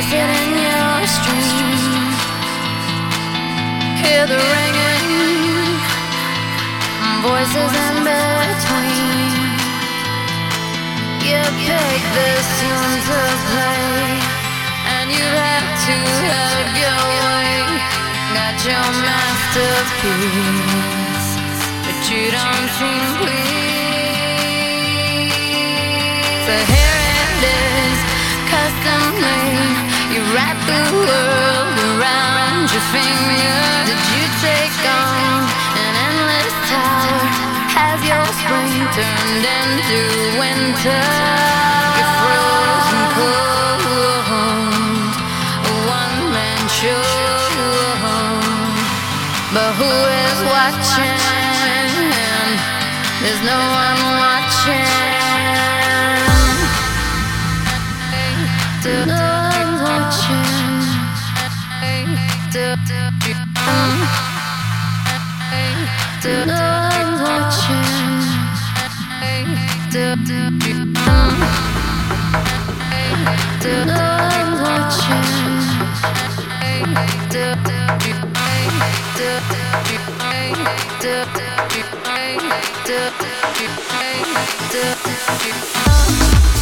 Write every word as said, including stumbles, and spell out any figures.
acid in your stream. Hear the ringing, voices in between. You pick this tune to play, and you have to have your way. Got your masterpiece, but you don't seem pleased. So here it is, custom made. You wrap the world around your finger. Did you take on an endless tower? Has your spring turned into winter? You're frozen cold, a one-man show. But who is watching? There's no one watching. No one's watching. No one's watching. No one's watching.